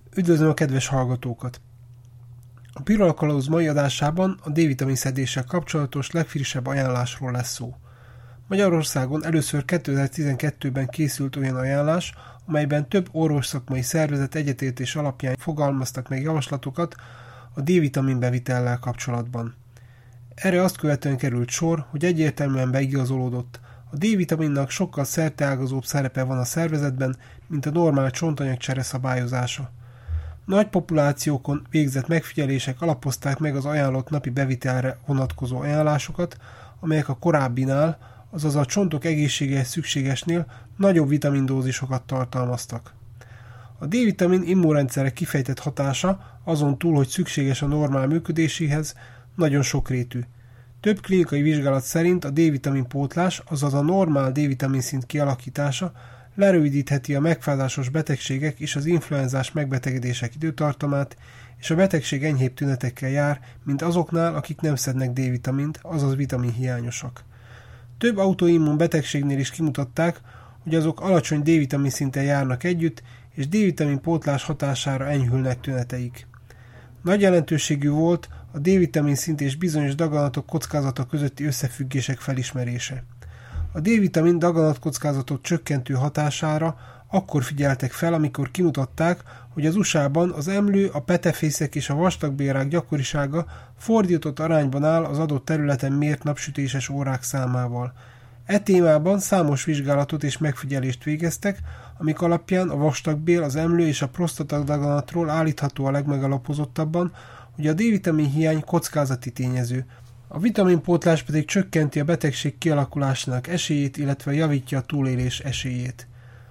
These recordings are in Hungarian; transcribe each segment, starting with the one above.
Üdvözlöm a kedves hallgatókat! A Pirula Kalauz mai adásában a D-vitamin szedéssel kapcsolatos legfrissebb ajánlásról lesz szó. Magyarországon először 2012-ben készült olyan ajánlás, amelyben több orvosszakmai szervezet egyetértés alapján fogalmaztak meg javaslatokat a D-vitamin bevitellel kapcsolatban. Erre azt követően került sor, hogy egyértelműen beigazolódott, a D-vitaminnak sokkal szerteágazóbb szerepe van a szervezetben, mint a normál csontanyagcsere szabályozása. Nagy populációkon végzett megfigyelések alapozták meg az ajánlott napi bevitelre vonatkozó ajánlásokat, amelyek a korábbinál, azaz a csontok egészséges szükségesnél nagyobb vitamindózisokat tartalmaztak. A D-vitamin immunrendszerre kifejtett hatása, azon túl, hogy szükséges a normál működéséhez, nagyon sokrétű. Több klinikai vizsgálat szerint a D-vitamin pótlás, azaz a normál D-vitamin szint kialakítása lerövidítheti a megfázásos betegségek és az influenzás megbetegedések időtartamát, és a betegség enyhébb tünetekkel jár, mint azoknál, akik nem szednek D-vitamint, azaz vitaminhiányosak. Több autoimmun betegségnél is kimutatták, hogy azok alacsony D-vitamin szinten járnak együtt, és D-vitamin pótlás hatására enyhülnek tüneteik. Nagy jelentőségű volt a D-vitamin szint és bizonyos daganatok kockázata közötti összefüggések felismerése. A D-vitamin daganatkockázatot csökkentő hatására akkor figyeltek fel, amikor kimutatták, hogy az USA-ban az emlő, a petefészek és a vastagbélrák gyakorisága fordított arányban áll az adott területen mért napsütéses órák számával. E témában számos vizsgálatot és megfigyelést végeztek, amik alapján a vastagbél, az emlő és a prostata daganatról állítható a legmegalapozottabban, hogy a D-vitamin hiány kockázati tényező. A vitaminpótlás pedig csökkenti a betegség kialakulásának esélyét, illetve javítja a túlélés esélyét.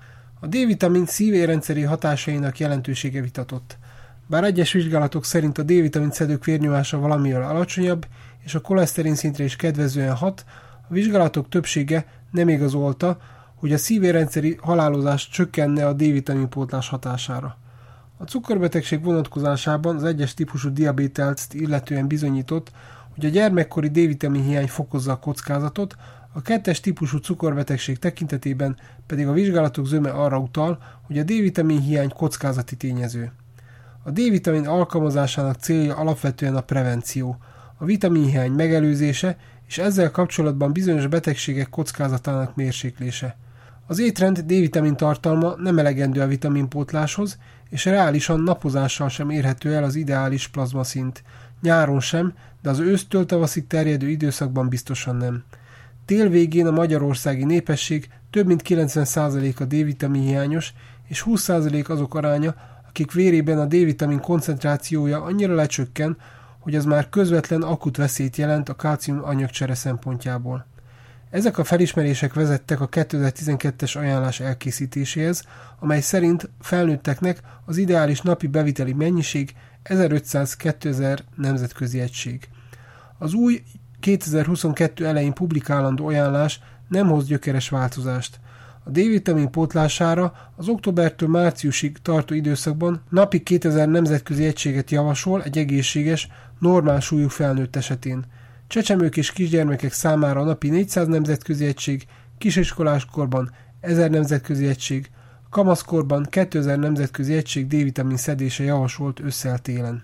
A D-vitamin szívérrendszeri hatásainak jelentősége vitatott. Bár egyes vizsgálatok szerint a D-vitamin szedők vérnyomása valamivel alacsonyabb, és a koleszterin szintre is kedvezően hat, a vizsgálatok többsége nem igazolta, hogy a szívérrendszeri halálozás csökkenne a D-vitamin pótlás hatására. A cukorbetegség vonatkozásában az egyes típusú diabételt illetően bizonyított, hogy a gyermekkori D-vitamin hiány fokozza a kockázatot, a 2-es típusú cukorbetegség tekintetében pedig a vizsgálatok zöme arra utal, hogy a D-vitamin hiány kockázati tényező. A D-vitamin alkalmazásának célja alapvetően a prevenció, a vitaminhiány megelőzése és ezzel kapcsolatban bizonyos betegségek kockázatának mérséklése. Az étrend D-vitamin tartalma nem elegendő a vitaminpótláshoz, és reálisan napozással sem érhető el az ideális plazmaszint. Nyáron sem, de az ősztől tavaszig terjedő időszakban biztosan nem. Tél végén a magyarországi népesség több mint 90%-a D-vitamin hiányos, és 20% azok aránya, akik vérében a D-vitamin koncentrációja annyira lecsökken, hogy az már közvetlen akut veszélyt jelent a kálcium anyagcsere szempontjából. Ezek a felismerések vezettek a 2012-es ajánlás elkészítéséhez, amely szerint felnőtteknek az ideális napi beviteli mennyiség 1500-2000 nemzetközi egység. Az új 2022 elején publikálandó ajánlás nem hoz gyökeres változást. A D-vitamin pótlására az októbertől márciusig tartó időszakban napi 2000 nemzetközi egységet javasol egy egészséges, normál súlyú felnőtt esetén. Csecsemők és kisgyermekek számára napi 400 nemzetközi egység, kisiskolás korban 1000 nemzetközi egység, kamaszkorban 2000 nemzetközi egység D-vitamin szedése javasolt ősszel-télen.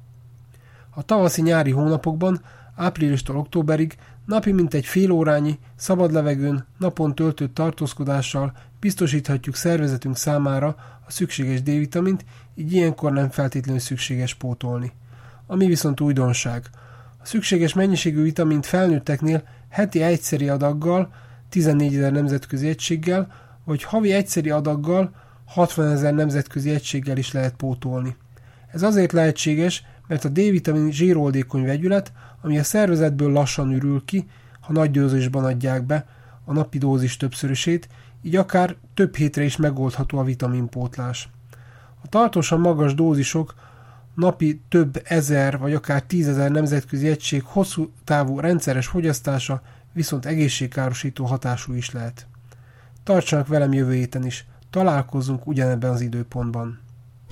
A tavaszi-nyári hónapokban, áprilistól októberig napi mintegy fél órányi, szabad levegőn, napon töltött tartózkodással biztosíthatjuk szervezetünk számára a szükséges D-vitamint, így ilyenkor nem feltétlenül szükséges pótolni. Ami viszont újdonság. A szükséges mennyiségű vitamint felnőtteknél heti egyszeri adaggal, 14 000 nemzetközi egységgel, vagy havi egyszeri adaggal, 60 000 nemzetközi egységgel is lehet pótolni. Ez azért lehetséges, mert a D-vitamin zsíroldékony vegyület, ami a szervezetből lassan ürül ki, ha nagy dózisban adják be a napi dózis többszörösét, így akár több hétre is megoldható a vitaminpótlás. A tartósan magas dózisok, napi több ezer vagy akár 10 000 nemzetközi egység hosszú távú rendszeres fogyasztása viszont egészségkárosító hatású is lehet. Tartsanak velem jövő héten is, találkozzunk ugyanebben az időpontban.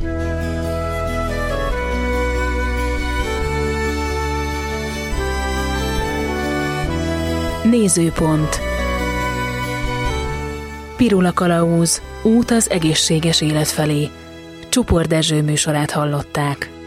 Nézőpont. Pirula Kalauz. Út az egészséges élet felé. Csupor Dezső műsorát hallották.